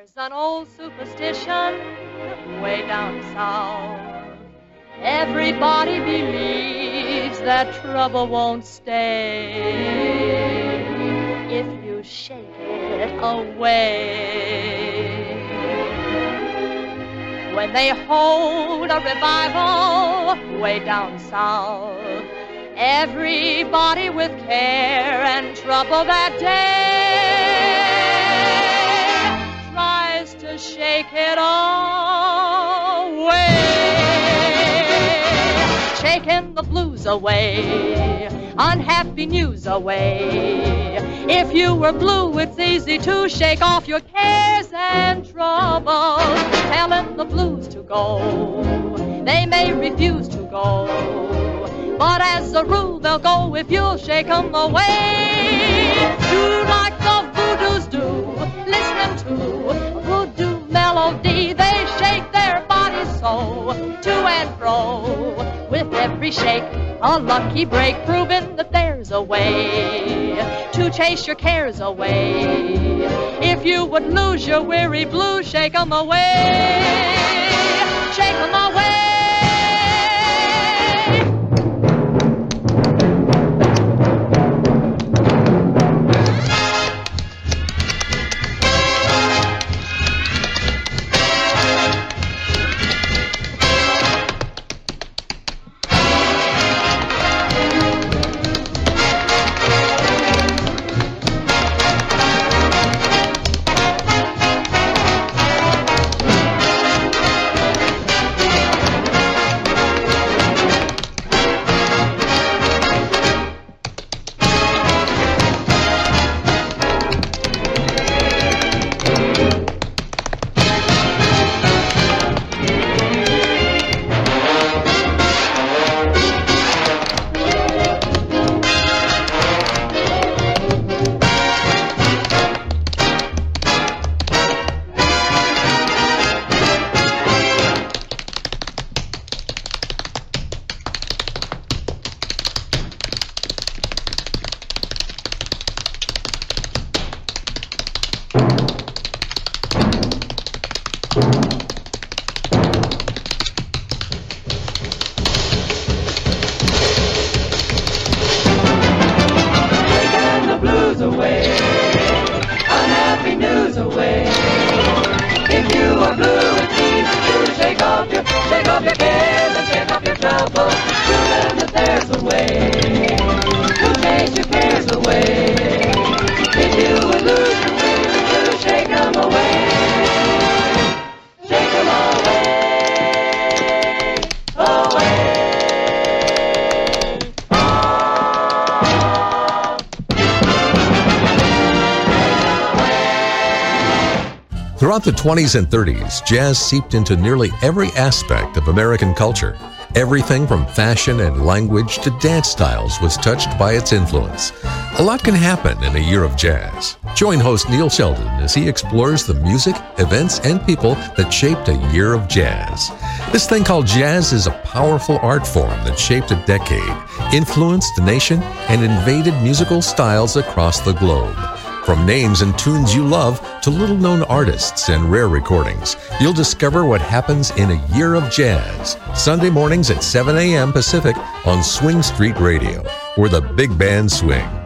There's an old superstition way down south. Everybody believes that trouble won't stay if you shake it away. When they hold a revival way down south, everybody with care and trouble that day tries to shake it away. Shaking the blues away, unhappy news away. If you were blue, it's easy to shake off your cares and troubles. Telling the blues to go, they may refuse to go, but as a rule they'll go if you'll shake them away. Do like the voodoos do, listening to voodoo melody. They shake their bodies so, to and fro. With every shake, a lucky break, proving that there's a way to chase your cares away. If you would lose your weary blues, shake them away. Shake them away. Throughout the 20s and 30s, jazz seeped into nearly every aspect of American culture. Everything from fashion and language to dance styles was touched by its influence. A lot can happen in a year of jazz. Join host Neil Sheldon as he explores the music, events, and people that shaped a year of jazz. This thing called jazz is a powerful art form that shaped a decade, influenced the nation, and invaded musical styles across the globe. From names and tunes you love to little-known artists and rare recordings, you'll discover what happens in a year of jazz. Sunday mornings at 7 a.m. Pacific on Swing Street Radio, where the big band swing.